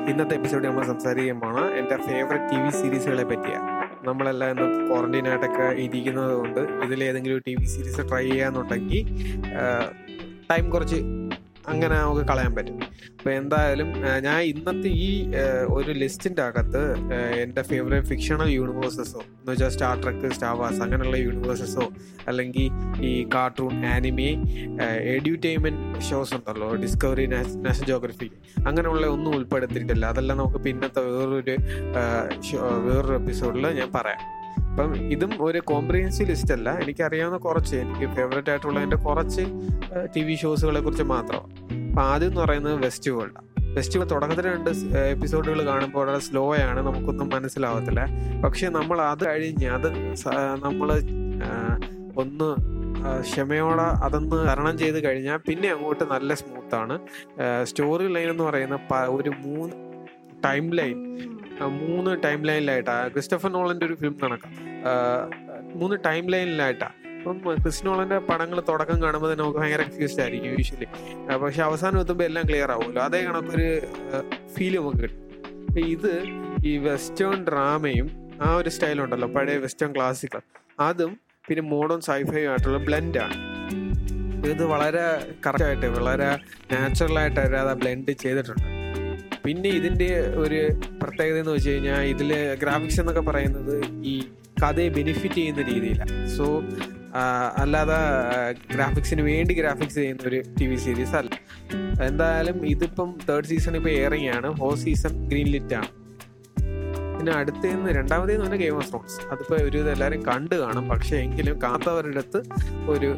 ഇന്നത്തെ എപ്പിസോഡ് നമ്മൾ സംസാരിക്കാൻ പോണ എൻ്റെ ഫേവറേറ്റ് TV സീരീസുകളെ പറ്റിയാണ്. നമ്മളെല്ലാം ഇന്ന് ക്വാറന്റൈനായിട്ടൊക്കെ ഇരിക്കുന്നത് കൊണ്ട് ഇതിലേതെങ്കിലും TV സീരീസ് ട്രൈ ചെയ്യാന്നുണ്ടെങ്കിൽ ടൈം കുറച്ച് അങ്ങനെ നമുക്ക് കളയാൻ പറ്റും. അപ്പോൾ എന്തായാലും ഞാൻ ഇന്നത്തെ ഈ ഒരു ലിസ്റ്റിൻ്റെ അകത്ത് എൻ്റെ ഫേവറേറ്റ് ഫിക്ഷണൽ യൂണിവേഴ്സസോ എന്ന് വെച്ചാൽ സ്റ്റാർ ട്രെക്ക്, സ്റ്റാർ വാർസ് അങ്ങനെയുള്ള യൂണിവേഴ്സസോ അല്ലെങ്കിൽ ഈ കാർട്ടൂൺ, ആനിമി, എഡ്യൂറ്റൈൻമെൻറ്റ് ഷോസ് ഉണ്ടല്ലോ, ഡിസ്കവറി, നാഷണൽ ജോഗ്രഫി, അങ്ങനെയുള്ള ഒന്നും ഉൾപ്പെടുത്തിയിട്ടില്ല. അതെല്ലാം നമുക്ക് പിന്നത്തെ വേറൊരു എപ്പിസോഡിൽ ഞാൻ പറയാം. അപ്പം ഇതും ഒരു കോംപ്രിഹെൻസീവ് ലിസ്റ്റ് അല്ല, എനിക്കറിയാവുന്ന കുറച്ച്, എനിക്ക് ഫേവറേറ്റ് ആയിട്ടുള്ളതിൻ്റെ കുറച്ച് TV ഷോസുകളെ കുറിച്ച് മാത്രമാണ്. അപ്പം ആദ്യം എന്ന് പറയുന്നത് വെസ്റ്റ് വേൾഡാണ്. വെസ്റ്റ് വേൾഡ് തുടക്കത്തിൽ 2 എപ്പിസോഡുകൾ കാണുമ്പോൾ വളരെ സ്ലോ ആണ്, നമുക്കൊന്നും മനസ്സിലാവത്തില്ല. പക്ഷെ നമ്മൾ അത് കഴിഞ്ഞ് നമ്മൾ ഒന്ന് ക്ഷമയോടെ അതൊന്ന് തരണം ചെയ്ത് കഴിഞ്ഞാൽ പിന്നെ അങ്ങോട്ട് നല്ല സ്മൂത്താണ്. സ്റ്റോറി ലൈൻ എന്ന് പറയുന്ന ഒരു 3 ടൈം ലൈനിലായിട്ടാണ്. ക്രിസ്റ്റഫർ നോളന്റെ ഒരു ഫിലിം കണക്കാം, 3 ടൈം ലൈനിലായിട്ടാണ്. അപ്പം ക്രിസ്റ്റഫർ നോളന്റെ പടങ്ങൾ തുടക്കം കാണുമ്പോൾ തന്നെ നമുക്ക് ഭയങ്കര കൺഫ്യൂസ്ഡ് ആയിരിക്കും യൂഷ്വലി, പക്ഷെ അവസാനം എത്തുമ്പോൾ എല്ലാം ക്ലിയർ ആവുമല്ലോ, അതേ കണക്കൊരു ഫീൽ നമുക്ക് കിട്ടും. ഇത് ഈ വെസ്റ്റേൺ ഡ്രാമയും ആ ഒരു സ്റ്റൈലുണ്ടല്ലോ, പഴയ വെസ്റ്റേൺ ക്ലാസിക്കൽ, അതും പിന്നെ മോഡേൺ സൈഫൈ ആയിട്ടുള്ള ബ്ലെൻഡാണ്. ഇത് വളരെ കറക്റ്റായിട്ട് വളരെ നാച്ചുറലായിട്ട് അത് ബ്ലെൻഡ് ചെയ്തിട്ടുണ്ട്. പിന്നെ ഇതിൻ്റെ ഒരു പ്രത്യേകത എന്ന് വെച്ച് കഴിഞ്ഞാൽ ഇതിൽ ഗ്രാഫിക്സ് എന്നൊക്കെ പറയുന്നത് ഈ കഥയെ ബെനിഫിറ്റ് ചെയ്യുന്ന രീതിയിലാണ്. സോ അല്ലാതെ ഗ്രാഫിക്സിന് വേണ്ടി ഗ്രാഫിക്സ് ചെയ്യുന്ന ഒരു TV സീരീസ് അല്ല. എന്തായാലും ഇതിപ്പം 3rd സീസൺ ഇപ്പോൾ എയറിങ്ങാണ്. 4th season green ലിറ്റാണ്. പിന്നെ അടുത്തേന്ന് രണ്ടാമതേന്ന് പറഞ്ഞാൽ ഗെയിം ഓഫ് ത്രോൺസ്. അതിപ്പോൾ ഒരു എല്ലാവരും കണ്ടു കാണും, പക്ഷേ എങ്കിലും കാണാത്തവരുടെ അടുത്ത് ഒരു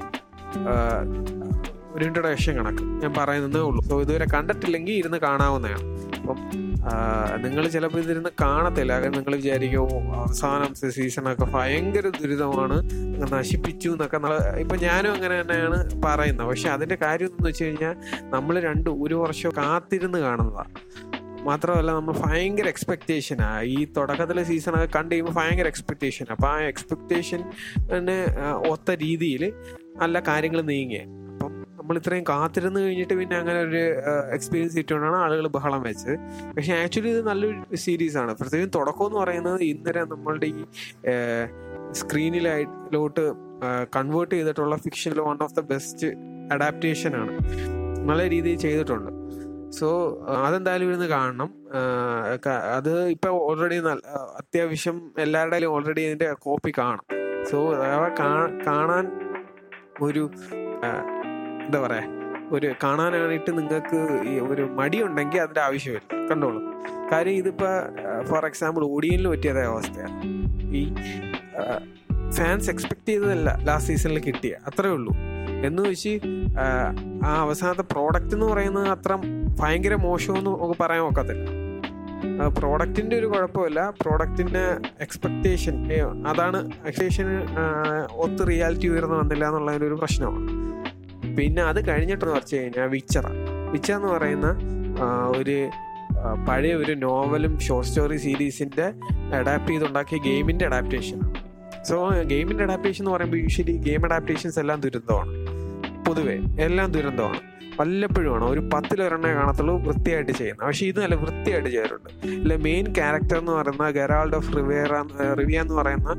ഇൻട്രൊഡക്ഷൻ കണക്ക് ഞാൻ പറയുന്നതേ ഉള്ളൂ. സോ ഇതുവരെ കണ്ടിട്ടില്ലെങ്കിൽ ഇരുന്ന് കാണാവുന്നതാണ്. അപ്പം നിങ്ങൾ ചിലപ്പോൾ ഇതിരുന്ന് കാണത്തില്ല, നിങ്ങൾ വിചാരിക്കും അവസാനം സീസണൊക്കെ ഭയങ്കര ദുരിതമാണ്, നശിപ്പിച്ചു എന്നൊക്കെ. ഇപ്പം ഞാനും അങ്ങനെ തന്നെയാണ് പറയുന്നത്. പക്ഷെ അതിൻ്റെ കാര്യം എന്ന് വെച്ച് കഴിഞ്ഞാൽ നമ്മൾ 1 വർഷം കാത്തിരുന്ന് കാണുന്നതാണ്. മാത്രമല്ല നമ്മൾ ഭയങ്കര എക്സ്പെക്റ്റേഷനാണ്. ഈ തുടക്കത്തിലെ സീസണൊക്കെ കണ്ടു കഴിയുമ്പോൾ ഭയങ്കര എക്സ്പെക്റ്റേഷൻ. അപ്പോൾ ആ എക്സ്പെക്റ്റേഷന് ഒത്ത രീതിയിൽ നല്ല കാര്യങ്ങൾ നീങ്ങിയ. അപ്പം നമ്മൾ ഇത്രയും കാത്തിരുന്ന് കഴിഞ്ഞിട്ട് പിന്നെ അങ്ങനെ ഒരു എക്സ്പീരിയൻസ് കിട്ടുകൊണ്ടാണ് ആളുകൾ ബഹളം വെച്ചത്. പക്ഷേ ആക്ച്വലി ഇത് നല്ലൊരു സീരീസാണ്. പ്രത്യേകിച്ച് തുടക്കം എന്ന് പറയുന്നത് ഇന്നലെ നമ്മളുടെ ഈ സ്ക്രീനിലോട്ട് കൺവേർട്ട് ചെയ്തിട്ടുള്ള ഫിക്ഷനിൽ വൺ ഓഫ് ദ ബെസ്റ്റ് അഡാപ്റ്റേഷനാണ്. നല്ല രീതിയിൽ ചെയ്തിട്ടുണ്ട്. സോ അതെന്തായാലും ഇരുന്ന് കാണണം. അത് ഇപ്പം ഓൾറെഡി അത്യാവശ്യം എല്ലാവരുടെയും ഓൾറെഡി ഇതിൻ്റെ കോപ്പി കാണും. സോ കാണാൻ ഒരു എന്താ പറയുക, കാണാനായിട്ട് നിങ്ങൾക്ക് ഒരു മടിയുണ്ടെങ്കിൽ അതിൻ്റെ ആവശ്യമില്ല, കണ്ടോളൂ. കാര്യം ഇതിപ്പോൾ ഫോർ എക്സാമ്പിൾ ഓഡിയനിൽ പറ്റിയതേ അവസ്ഥയാണ്. ഈ ഫാൻസ് എക്സ്പെക്ട് ചെയ്തതല്ല ലാസ്റ്റ് സീസണിൽ കിട്ടിയ, അത്രേ ഉള്ളൂ. എന്ന് വെച്ച് ആ അവസാനത്തെ പ്രോഡക്റ്റ് എന്ന് പറയുന്നത് അത്ര ഭയങ്കര മോശമെന്ന് നമുക്ക് പറയാൻ ഒക്കത്തില്ല. പ്രോഡക്റ്റിൻ്റെ ഒരു കുഴപ്പമില്ല, പ്രോഡക്റ്റിൻ്റെ എക്സ്പെക്റ്റേഷൻ അതാണ്, എക്സ്പെക്റ്റേഷന് ഒത്ത് റിയാലിറ്റി ഉയർന്നു വന്നില്ല എന്നുള്ളതിൻ്റെ ഒരു പ്രശ്നമാണ്. പിന്നെ അത് കഴിഞ്ഞിട്ടെന്ന് വെച്ച് കഴിഞ്ഞാൽ വിച്ചർ എന്ന് പറയുന്ന ഒരു പഴയ ഒരു നോവലും ഷോർട്ട് സ്റ്റോറി സീരീസിൻ്റെ അഡാപ്റ്റ് ചെയ്തുണ്ടാക്കിയ ഗെയിമിൻ്റെ അഡാപ്റ്റേഷനാണ്. സോ ഗെയിമിൻ്റെ അഡാപ്റ്റേഷൻ എന്ന് പറയുമ്പോൾ യൂഷ്വലി ഗെയിം അഡാപ്റ്റേഷൻസ് എല്ലാം ദുരന്തമാണ്, പൊതുവെ എല്ലാം ദുരന്തമാണ്. വല്ലപ്പോഴുമാണ് ഒരു 10 ഒരെണ്ണേ കാണത്തുള്ളൂ വൃത്തിയായിട്ട് ചെയ്യുന്നത്. പക്ഷേ ഇത് നല്ല വൃത്തിയായിട്ട് ചെയ്തിട്ടുണ്ട്. ഇല്ല, മെയിൻ ക്യാരക്ടർ എന്ന് പറയുന്ന ഗെറാൾഡ് ഓഫ് റിവിയ എന്ന് പറയുന്ന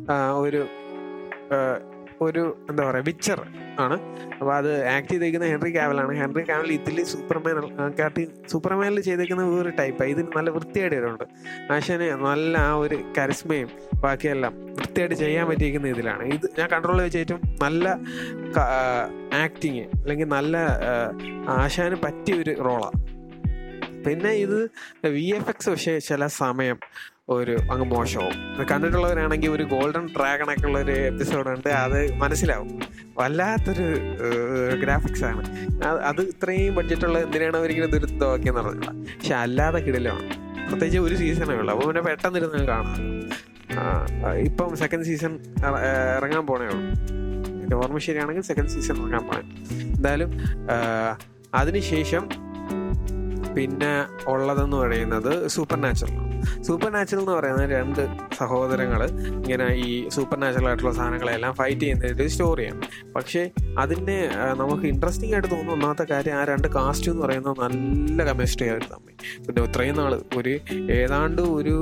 ഒരു എന്താ പറയുക വിച്ചർ ആണ്. അപ്പോൾ അത് ആക്ട് ചെയ്തേക്കുന്ന ഹെൻറി കാവലാണ്. ഹെൻറി കാവൽ ഇതിൽ സൂപ്പർമാനിൽ ചെയ്തേക്കുന്ന വേറൊരു ടൈപ്പാണ്. ഇതിന് നല്ല വൃത്തിയായിട്ട് വരുന്നുണ്ട്. ആശാന് നല്ല ആ ഒരു കരിസ്മയും ബാക്കിയെല്ലാം വൃത്തിയായിട്ട് ചെയ്യാൻ പറ്റിയിരിക്കുന്ന ഇതിലാണ്. ഇത് ഞാൻ കൺട്രോൾ വെച്ച് ഏറ്റവും നല്ല ആക്ടിങ് അല്ലെങ്കിൽ നല്ല ആശാന് പറ്റിയ ഒരു റോളാണ്. പിന്നെ ഇത് VFX പക്ഷേ ചില സമയം അങ്ങ് മോശമാവും. കണ്ടിട്ടുള്ളവരാണെങ്കിൽ ഒരു ഗോൾഡൻ ഡ്രാഗണൊക്കെ ഉള്ളൊരു എപ്പിസോഡ് ഉണ്ട്, അത് മനസ്സിലാവും. വല്ലാത്തൊരു ഗ്രാഫിക്സ് ആണ് അത്. ഇത്രയും ബഡ്ജറ്റുള്ള എന്തിനാണ് അവരിങ്ങനെ ദുരിതമാക്കിയെന്ന് പറഞ്ഞില്ല. പക്ഷെ അല്ലാതെ കിടിലമാണ്. പ്രത്യേകിച്ച് ഒരു സീസണേ ഉള്ളൂ, അപ്പോൾ പിന്നെ പെട്ടെന്ന് ഇരുന്ന് കാണാം. ഇപ്പം 2nd സീസൺ ഇറങ്ങാൻ പോണേ ഉള്ളൂ. എൻ്റെ ഓർമ്മ ശരിയാണെങ്കിൽ 2nd സീസൺ ഇറങ്ങാൻ പോണേ. എന്തായാലും അതിനുശേഷം പിന്നെ ഉള്ളതെന്ന് പറയുന്നത് സൂപ്പർ നാച്ചുറലാണ്. സൂപ്പർ നാച്ചുറൽ എന്ന് പറയുന്ന 2 സഹോദരങ്ങൾ ഇങ്ങനെ ഈ സൂപ്പർ നാച്ചുറൽ ആയിട്ടുള്ള സാധനങ്ങളെല്ലാം ഫൈറ്റ് ചെയ്യുന്ന ഒരു സ്റ്റോറിയാണ്. പക്ഷേ അതിനെ നമുക്ക് ഇൻട്രസ്റ്റിംഗ് ആയിട്ട് തോന്നുന്ന ഒന്നാമത്തെ കാര്യം, ആ 2 കാസ്റ്റ് എന്ന് പറയുന്നത് നല്ല കെമിസ്ട്രി ആയിരുന്നു തമ്മിൽ. പിന്നെ ഇത്രയും നാൾ ഏതാണ്ട് ഒരു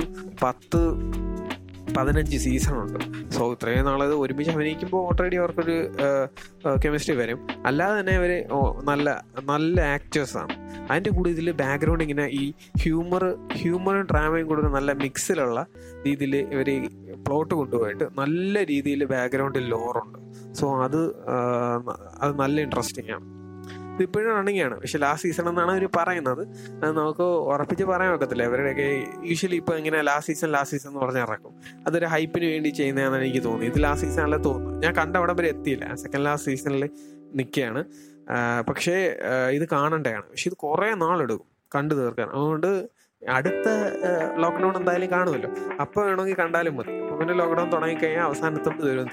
10-15 സീസണുണ്ട്. സോ ഇത്രയും നാളത് ഒരുമിച്ച് അഭിനയിക്കുമ്പോൾ ഓൾറെഡി അവർക്കൊരു കെമിസ്ട്രി വരും. അല്ലാതെ തന്നെ അവർ നല്ല നല്ല ആക്ടേഴ്സാണ്. അതിൻ്റെ കൂടെ ഇതിൽ ബാക്ക്ഗ്രൗണ്ട് ഇങ്ങനെ ഈ ഹ്യൂമറും ഡ്രാമയും കൂടെ നല്ല മിക്സിലുള്ള രീതിയിൽ ഇവർ പ്ലോട്ട് കൊണ്ടുപോയിട്ട് നല്ല രീതിയിൽ ബാക്ക്ഗ്രൗണ്ടിൽ ലോറുണ്ട്. സോ അത് നല്ല ഇൻട്രസ്റ്റിംഗ് ആണ്. ഇതിപ്പോഴും റണ്ണിങ്ങാണ്, പക്ഷെ ലാസ്റ്റ് സീസൺ എന്നാണ് അവർ പറയുന്നത്. നമുക്ക് ഉറപ്പിച്ച് പറയാൻ ഒക്കത്തില്ല. ഇവരുടെയൊക്കെ യൂഷ്വലി ഇപ്പോൾ ഇങ്ങനെ ലാസ്റ്റ് സീസൺ എന്ന് പറഞ്ഞ് ഇറക്കും. അതൊരു ഹൈപ്പിന് വേണ്ടി ചെയ്യുന്നതാണെന്ന് എനിക്ക് തോന്നി. ഇത് ലാസ്റ്റ് സീസണല്ലേ തോന്നുന്നു. ഞാൻ കണ്ട അവിടെ വരെ എത്തിയില്ല, സെക്കൻഡ് ലാസ്റ്റ് സീസണിൽ നിൽക്കുകയാണ്. പക്ഷേ ഇത് കാണണ്ടതാണ്. പക്ഷെ ഇത് കുറേ നാളെടുക്കും കണ്ടു തീർക്കാൻ. അതുകൊണ്ട് അടുത്ത ലോക്ക്ഡൗൺ എന്തായാലും കാണുമല്ലോ, അപ്പോൾ വേണമെങ്കിൽ കണ്ടാലും മതി. അപ്പോൾ പിന്നെ ലോക്ക്ഡൗൺ തുടങ്ങിക്കഴിഞ്ഞാൽ അവസാനത്തോട്ട് തീരും.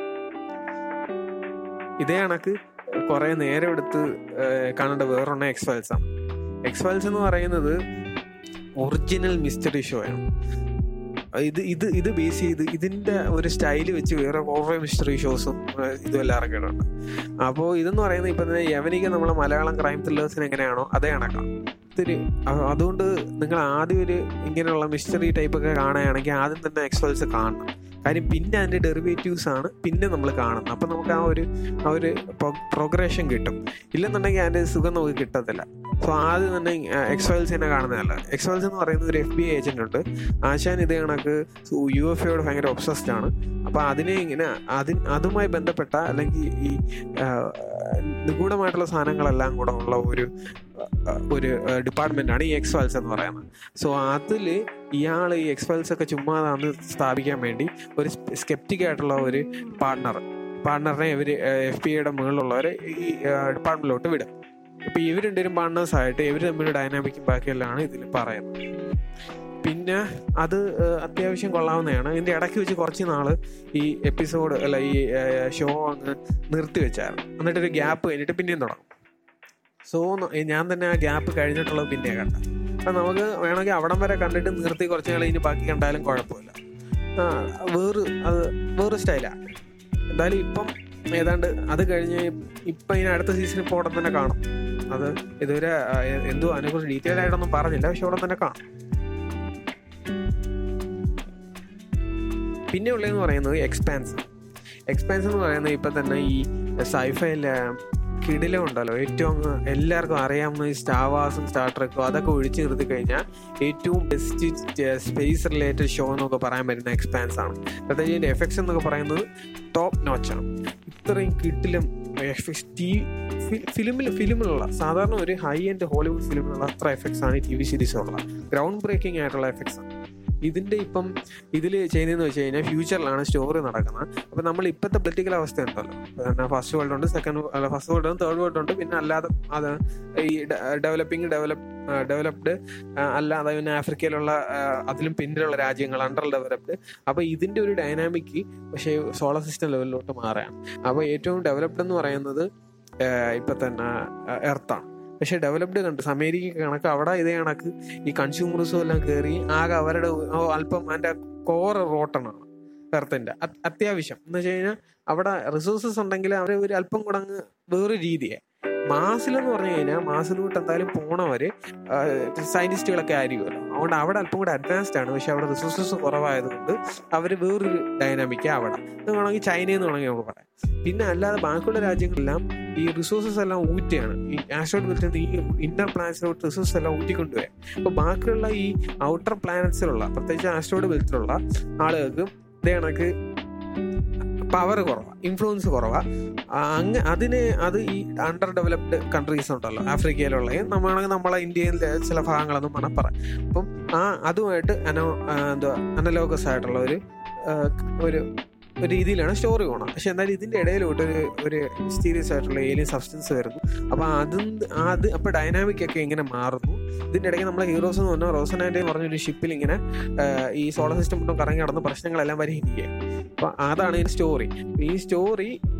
ഇതേ കണക്ക് കുറെ നേരം എടുത്ത് കാണേണ്ട വേറൊരെണ്ണം എക്സ്-ഫയൽസ് ആണ്. എക്സ്-ഫയൽസ് എന്ന് പറയുന്നത് ഒറിജിനൽ മിസ്റ്ററി ഷോ ആണ്. ഇത് ബേസ് ചെയ്ത് ഇതിന്റെ ഒരു സ്റ്റൈല് വെച്ച് വേറെ കുറേ മിസ്റ്ററി ഷോസും ഇതുമെല്ലാം ഇറങ്ങിയിട്ടുണ്ട്. അപ്പോൾ ഇതെന്ന് പറയുന്നത് ഇപ്പം തന്നെ യവനിക നമ്മളെ മലയാളം ക്രൈം ത്രില്ലേഴ്സിന് എങ്ങനെയാണോ അതേ കണക്കാം. അതുകൊണ്ട് നിങ്ങൾ ആദ്യം ഒരു ഇങ്ങനെയുള്ള മിസ്റ്ററി ടൈപ്പൊക്കെ കാണുകയാണെങ്കിൽ ആദ്യം തന്നെ എക്സ്-ഫയൽസ് കാണണം. കാര്യം പിന്നെ അതിൻ്റെ ഡെറിവേറ്റീവ്സ് ആണ് പിന്നെ നമ്മൾ കാണുന്നത്. അപ്പം നമുക്ക് ആ ഒരു പ്രോഗ്രഷൻ കിട്ടും. ഇല്ലെന്നുണ്ടെങ്കിൽ അതിൻ്റെ സുഖം നമുക്ക് കിട്ടത്തില്ല. സോ ആദ്യം തന്നെ എക്സ്-ഫയൽസ് തന്നെ കാണുന്നതല്ല. എക്സ്-ഫയൽസ് എന്ന് പറയുന്ന ഒരു FBI ഏജന്റ് ഉണ്ട്. ആശാൻ ഇത് കണക്ക് UFOയോട് ഭയങ്കര ഒബ്സസ്ഡ് ആണ്. അപ്പം അതിനെ ഇങ്ങനെ അതുമായി ബന്ധപ്പെട്ട അല്ലെങ്കിൽ ഈ നിഗൂഢമായിട്ടുള്ള സാധനങ്ങളെല്ലാം കൂടെ ഉള്ള ഒരു ഡിപ്പാർട്ട്മെന്റാണ് ഈ എക്സ്-ഫയൽസ് എന്ന് പറയുന്നത്. സോ അതിൽ ഇയാൾ ഈ എക്സ്-ഫയൽസ് ഒക്കെ ചുമ്മാതാന്ന് സ്ഥാപിക്കാൻ വേണ്ടി ഒരു സ്കെപ്റ്റിക് ആയിട്ടുള്ള ഒരു പാർട്ട്ണറിനെ ഇവർ FBI മുകളിലുള്ളവരെ ഈ ഡിപ്പാർട്ട്മെന്റിലോട്ട് വിടും. ഇപ്പം ഇവർ 2 പാർട്ട്നേഴ്സായിട്ട് ഇവർ തമ്മിൽ ഡൈനാമിക്കും ബാക്കിയെല്ലാം ഇതിൽ പറയുന്നത്. പിന്നെ അത് അത്യാവശ്യം കൊള്ളാവുന്നതാണ്. ഇതിൻ്റെ ഇടയ്ക്ക് വെച്ച് കുറച്ച് നാൾ ഈ എപ്പിസോഡ് ഈ ഷോ അങ്ങ് നിർത്തി വെച്ചായിരുന്നു. എന്നിട്ടൊരു ഗ്യാപ്പ് കഴിഞ്ഞിട്ട് പിന്നെയും തുടങ്ങും. സോ ഞാൻ തന്നെ ആ ഗ്യാപ്പ് കഴിഞ്ഞിട്ടുള്ളത് പിന്നെ കണ്ട. അപ്പം നമുക്ക് വേണമെങ്കിൽ അവിടം വരെ കണ്ടിട്ട് നിർത്തി കുറച്ച് നാൾ ഇനി ബാക്കി കണ്ടാലും കുഴപ്പമില്ല. വേറെ സ്റ്റൈലാണ്. എന്തായാലും ഇപ്പം ഏതാണ്ട് അത് കഴിഞ്ഞ് ഇപ്പം ഇനി അടുത്ത സീസണിൽ ഇപ്പോൾ ഉടൻ തന്നെ കാണും. അത് ഇതുവരെ എന്തോ അതിനെക്കുറിച്ച് ഡീറ്റെയിൽ ആയിട്ടൊന്നും പറഞ്ഞില്ല, പക്ഷെ ഉടൻ തന്നെ കാണും. പിന്നെ ഉള്ളതെന്ന് പറയുന്നത് എക്സ്പാൻസ് എന്ന് പറയുന്നത് ഇപ്പം തന്നെ ഈ സൈഫൈയിലെ കിടിലം ഉണ്ടല്ലോ, ഏറ്റവും എല്ലാവർക്കും അറിയാവുന്ന ഈ സ്റ്റാർ വാർസും സ്റ്റാർ ട്രെക്കും അതൊക്കെ ഒഴിച്ചു നിർത്തി കഴിഞ്ഞാൽ ഏറ്റവും ബെസ്റ്റ് സ്പേസ് റിലേറ്റഡ് ഷോ എന്നൊക്കെ പറയാൻ പറ്റുന്ന എക്സ്പാൻസ് ആണ്. പ്രത്യേകിച്ച് ഇതിൻ്റെ എഫക്ട്സ് എന്നൊക്കെ പറയുന്നത് ടോപ്പ് നോച്ചാണ്. ഇത്രയും കിടിലം എഫക്ട്സ് ഫിലിമിലുള്ള സാധാരണ ഒരു ഹൈ എൻഡ് ഹോളിവുഡ് ഫിലിമിലുള്ള അത്ര എഫക്ട്സ് ആണ് ഈ TV സീരീസിലുള്ള. ഗ്രൗണ്ട് ബ്രേക്കിംഗ് ആയിട്ടുള്ള എഫക്ട്സ് ആണ് ഇപ്പം ഇതിൽ ചെയ്യുന്നതെന്ന് വെച്ച് കഴിഞ്ഞാൽ ഫ്യൂച്ചറിലാണ് സ്റ്റോറി നടക്കുന്നത്. അപ്പം നമ്മൾ ഇപ്പോഴത്തെ പൊളിറ്റിക്കൽ അവസ്ഥ ഉണ്ടല്ലോ, ഫസ്റ്റ് വേൾഡ് ഉണ്ട്, ഫസ്റ്റ് വേൾഡ് ഉണ്ട്, തേർഡ് വേൾഡ് ഉണ്ട്, പിന്നെ അല്ലാതെ അത് ഈ ഡെവലപ്ഡ് അല്ലാതെ പിന്നെ ആഫ്രിക്കയിലുള്ള അതിലും പിന്നിലുള്ള രാജ്യങ്ങൾ അണ്ടർ ഡെവലപ്ഡ്. അപ്പോൾ ഇതിൻ്റെ ഒരു ഡൈനാമിക് പക്ഷേ സോളർ സിസ്റ്റം ലെവലിലോട്ട് മാറുകയാണ്. അപ്പോൾ ഏറ്റവും ഡെവലപ്ഡ് എന്ന് പറയുന്നത് ഇപ്പം തന്നെ എർത്താണ്. പക്ഷെ ഡെവലപ്ഡ് കൺട്രീസ് അമേരിക്ക കണക്ക് അവിടെ ഇതേ കണക്ക് ഈ കൺസ്യൂമേഴ്സും എല്ലാം കയറി ആകെ അവരുടെ അല്പം അതിൻ്റെ കോറ് റോട്ടണാണ് എർത്തിൻ്റെ അത്യാവശ്യം എന്ന് വെച്ച് കഴിഞ്ഞാൽ അവിടെ റിസോഴ്സസ് ഉണ്ടെങ്കിൽ അവർ ഒരു അല്പം കൂടെ അങ്ങ് വേറെ രീതിയാണ്. മാസിലെന്ന് പറഞ്ഞു കഴിഞ്ഞാൽ മാസിലോട്ട് എന്തായാലും പോണവർ സയന്റിസ്റ്റുകളൊക്കെ ആയിരിക്കുമല്ലോ, അതുകൊണ്ട് അവിടെ അല്പം കൂടെ അഡ്വാൻസ്ഡ് ആണ്. പക്ഷെ അവിടെ റിസോഴ്സസ് കുറവായതുകൊണ്ട് അവർ വേറൊരു ഡൈനാമിക്കാണ് അവിടെ. ഇത് വേണമെങ്കിൽ ചൈനയെന്ന് വേണമെങ്കിൽ നമുക്ക് പറയാം. പിന്നെ അല്ലാതെ ബാക്കിയുള്ള രാജ്യങ്ങളെല്ലാം ഈ റിസോഴ്സസ് എല്ലാം ഊറ്റിയാണ്. ഈ ആസ്ട്രോയിഡ് ബെൽറ്റിൽ ഈ ഇന്റർ പ്ലാനറ്റ്സിലോട്ട് റിസോഴ്സസ് എല്ലാം ഊറ്റിക്കൊണ്ടുവരാം. അപ്പോൾ ബാക്കിയുള്ള ഈ ഔട്ടർ പ്ലാനറ്റ്സിലുള്ള പ്രത്യേകിച്ച് ആസ്ട്രോയിഡ് ബെൽറ്റിലുള്ള ആളുകൾക്ക് ഇതേ കണക്ക് പവർ കുറവാണ്, ഇൻഫ്ലുവൻസ് കുറവാണ്. അത് ഈ അണ്ടർ ഡെവലപ്ഡ് കൺട്രീസ് ഉണ്ടല്ലോ ആഫ്രിക്കയിലുള്ള, നമ്മളെ ഇന്ത്യയിലെ ചില ഭാഗങ്ങളൊന്നും വേണം പറയാം. അപ്പം അതുമായിട്ട് അനലോഗസ് ആയിട്ടുള്ള ഒരു രീതിയിലാണ് സ്റ്റോറി പോകണം. പക്ഷെ എന്നാലും ഇതിൻ്റെ ഇടയിലോട്ട് ഒരു മിസ്റ്റീരിയസ് ആയിട്ടുള്ള ഏലിയൻ സബ്സ്റ്റൻസ് വരുന്നു. അപ്പോൾ അപ്പോൾ ഡൈനാമിക് ഒക്കെ ഇങ്ങനെ മാറുന്നു. ഇതിൻ്റെ ഇടയ്ക്ക് നമ്മളെ ഹീറോസ് എന്ന് പറഞ്ഞാൽ റോസനാൻഡേ പറഞ്ഞൊരു ഷിപ്പിൽ ഇങ്ങനെ ഈ സോളർ സിസ്റ്റം മൊത്തം കറങ്ങി നടന്ന പ്രശ്നങ്ങളെല്ലാം പരിഹരിക്കുക. അപ്പോൾ അതാണ് ഈ സ്റ്റോറി.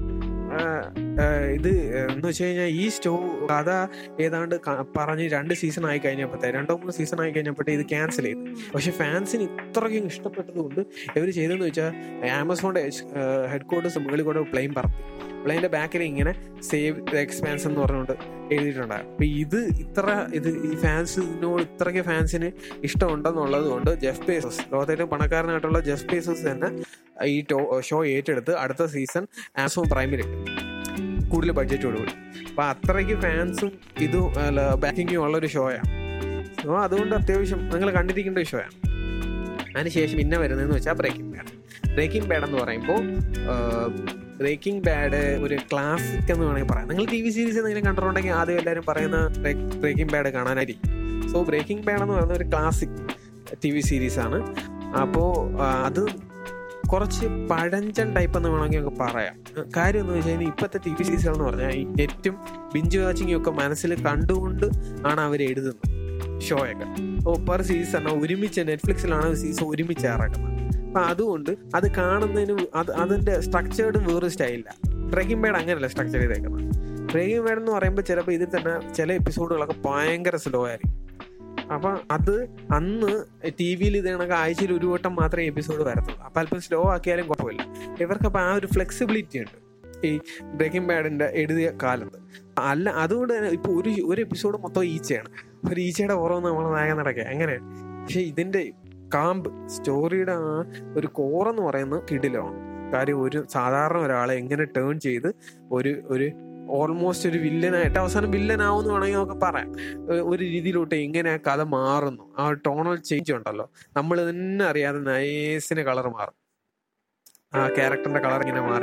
ഇത് എന്ന് വെച്ച് കഴിഞ്ഞാൽ ഈ കഥ ഏതാണ്ട് പറഞ്ഞ് 2 സീസൺ ആയി കഴിഞ്ഞപ്പോഴത്തെ 2-3 സീസൺ ആയി കഴിഞ്ഞപ്പോഴത്തെ ഇത് ക്യാൻസൽ ചെയ്തു. പക്ഷെ ഫാൻസിന് ഇത്രയ്ക്കും ഇഷ്ടപ്പെട്ടതുകൊണ്ട് ഇവർ ചെയ്തതെന്ന് വെച്ചാൽ ആമസോണിന്റെ ഹെഡ്ക്വാർട്ടേഴ്സ് മുകളിൽ കൂടെ പ്ലെയിൻ പറത്തി, പ്ലെയിൻ്റെ ബാക്കിൽ ഇങ്ങനെ സേവ് ദ എക്സ്പാൻസ് എന്ന് പറഞ്ഞുകൊണ്ട് എഴുതിയിട്ടുണ്ടായിരുന്നു. അപ്പൊ ഈ ഫാൻസിനോട് ഇത്രയ്ക്ക് ഫാൻസിന് ഇഷ്ടമുണ്ടെന്നുള്ളത് കൊണ്ട് ജെഫ് ബേസോസ്, ലോകത്തിലെ പണക്കാരനായിട്ടുള്ള ജെഫ് ബേസോസ് തന്നെ ഈ ഷോ ഏറ്റെടുത്ത് അടുത്ത സീസൺ ആമസോൺ പ്രൈമിൽ കൂടുതൽ ബഡ്ജറ്റോടുകൂടി. അപ്പൊ അത്രയ്ക്ക് ഫാൻസും ഇതും ബാക്കിങ്ങും ഉള്ളൊരു ഷോയാണ്. സോ അതുകൊണ്ട് അത്യാവശ്യം നിങ്ങൾ കണ്ടിരിക്കേണ്ട ഒരു ഷോയാണ്. അതിനുശേഷം പിന്നെ വരുന്നതെന്ന് വെച്ചാൽ ബ്രേക്കിംഗ് ബാഡ് എന്ന് പറയുമ്പോൾ ബ്രേക്കിംഗ് ബാഡ് ഒരു ക്ലാസിക് എന്ന് വേണമെങ്കിൽ പറയാം. നിങ്ങൾ TV സീരീസ് എന്തെങ്കിലും കണ്ടിട്ടുണ്ടെങ്കിൽ ആദ്യം എല്ലാവരും പറയുന്ന ബ്രേക്കിംഗ് ബാഡ് കാണാനായിരിക്കും. സോ ബ്രേക്കിംഗ് ബാഡ് എന്ന് പറയുന്ന ഒരു ക്ലാസിക് TV സീരീസാണ്. അപ്പോൾ അത് കുറച്ച് പഴഞ്ചൻ ടൈപ്പ് എന്ന് വേണമെങ്കിൽ നമുക്ക് പറയാം. കാര്യം എന്ന് വെച്ച് കഴിഞ്ഞാൽ ഇപ്പോഴത്തെ TV സീരീസുകൾ എന്ന് പറഞ്ഞാൽ ഈ നെറ്റും ബിഞ്ച് വാച്ചിങ്ങും ഒക്കെ മനസ്സിൽ കണ്ടുകൊണ്ട് ആണ് അവർ എഴുതുന്നത് ഷോയൊക്കെ. അപ്പോൾ പെർ സീസൺ ഒരുമിച്ച് നെറ്റ്ഫ്ലിക്സിലാണ് സീസൺ ഒരുമിച്ച് ഇറക്കുന്നത്. അപ്പം അതുകൊണ്ട് അത് കാണുന്നതിന് അതിൻ്റെ സ്ട്രക്ചേർഡ് വേറൊരു സ്റ്റൈലില്ല. ബ്രേക്കിംഗ് ബാഡ് അങ്ങനെയല്ല സ്ട്രക്ചർ ചെയ്തേക്കുന്നത്. ബ്രേക്കിംഗ് ബാഡ് എന്ന് പറയുമ്പോൾ ചിലപ്പോൾ ഇതിൽ തന്നെ ചില എപ്പിസോഡുകളൊക്കെ ഭയങ്കര സ്ലോ ആയിരിക്കും. അപ്പം അത് അന്ന് TV-യിൽ ഇത് കണക്ക് ആഴ്ചയിൽ ഒരു വട്ടം മാത്രമേ എപ്പിസോഡ് വരത്തുള്ളൂ. അപ്പം അല്പം സ്ലോ ആക്കിയാലും കുഴപ്പമില്ല. ഇവർക്കപ്പോൾ ആ ഒരു ഫ്ലെക്സിബിലിറ്റി ഉണ്ട് ഈ ബ്രേക്കിംഗ് ബാഡിൻ്റെ എഴുതിയ കാലത്ത്. അതുകൊണ്ട് തന്നെ ഇപ്പോൾ ഒരു എപ്പിസോഡ് മൊത്തം ഈച്ചയാണ്. ഒരു ഈച്ചയുടെ പുറമെ നമ്മൾ നായകൻ നടക്കുക അങ്ങനെയാണ്. പക്ഷെ ഇതിൻ്റെ സ്റ്റോറിയുടെ ആ ഒരു കോറെന്ന് പറയുന്നത് കിടിലമാണ്. കാര്യം ഒരു സാധാരണ ഒരാളെ എങ്ങനെ ടേൺ ചെയ്ത് ഒരു ഓൾമോസ്റ്റ് ഒരു വില്ലനായിട്ട് അവസാനം വില്ലനാവുമെന്ന് വേണമെങ്കിൽ നമുക്ക് പറയാം. ഒരു രീതിയിലോട്ട് എങ്ങനെ ആ കഥ മാറുന്നു, ആ ടോണൽ ചേഞ്ച് ഉണ്ടല്ലോ, നമ്മൾ തന്നെ അറിയാതെ നൈസിന് കളർ മാറും. ആ ക്യാരക്ടറിന്റെ കളർ ഇങ്ങനെ മാറി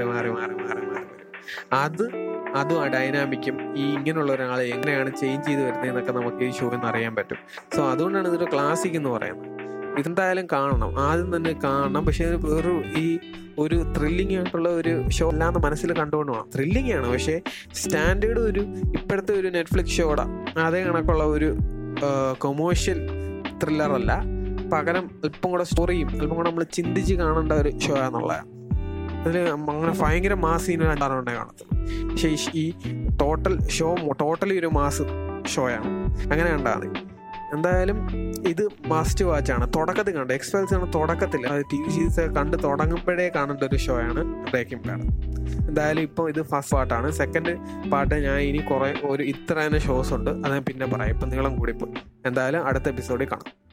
അതും ആ ഡൈനാമിക്കും ഈ ഇങ്ങനെയുള്ള ഒരാളെ എങ്ങനെയാണ് ചേഞ്ച് ചെയ്ത് വരുന്നതെന്നൊക്കെ നമുക്ക് ഈ ഷോ എന്ന് അറിയാൻ പറ്റും. സോ അതുകൊണ്ടാണ് ഇതൊരു ക്ലാസിക് എന്ന് പറയുന്നത്. ഇതെന്തായാലും കാണണം, ആദ്യം തന്നെ കാണണം. പക്ഷെ ഒരു ത്രില്ലിംഗ് ആയിട്ടുള്ള ഒരു ഷോ അല്ലാന്ന് മനസ്സിൽ കണ്ടുകൊണ്ട് പോകണം. ത്രില്ലിംഗ് ആണ്, പക്ഷേ സ്റ്റാൻഡേർഡ് ഇപ്പോഴത്തെ ഒരു നെറ്റ്ഫ്ലിക്സ് ഷോയുടെ അതേ കണക്കുള്ള ഒരു കൊമേഴ്ഷ്യൽ ത്രില്ലർ അല്ല. പകരം അല്പം കൂടെ സ്റ്റോറിയും അല്പം കൂടെ നമ്മൾ ചിന്തിച്ച് കാണേണ്ട ഒരു ഷോ ആണെന്നുള്ളതാണ്. അതിൽ അങ്ങനെ ഭയങ്കര മാസ് സീനും ഉണ്ടാകുന്നുണ്ടേ കാണത്തുള്ളൂ. പക്ഷേ ഈ ടോട്ടലി ഒരു മാസ് ഷോയാണ്. അങ്ങനെ കണ്ടാൽ മതി. എന്തായാലും ഇത് മസ്റ്റ് വാച്ചാണ്. തുടക്കത്തിൽ കണ്ട് എക്സ്പെൽസ് ആണ് തുടക്കത്തിൽ TV സീരീസ് കണ്ട് തുടങ്ങുമ്പോഴേ കാണേണ്ട ഒരു ഷോയാണ് ബ്രേക്കിംഗ് ബാഡ്. എന്തായാലും ഇപ്പോൾ ഇത് ഫസ്റ്റ് പാർട്ടാണ്. സെക്കൻഡ് പാർട്ട് ഞാൻ ഇനി ഇത്ര തന്നെ ഷോസ് ഉണ്ട്, അത് ഞാൻ പിന്നെ പറയാം. ഇപ്പം നീളം കൂടിപ്പോയി. എന്തായാലും അടുത്ത എപ്പിസോഡിൽ കാണാം.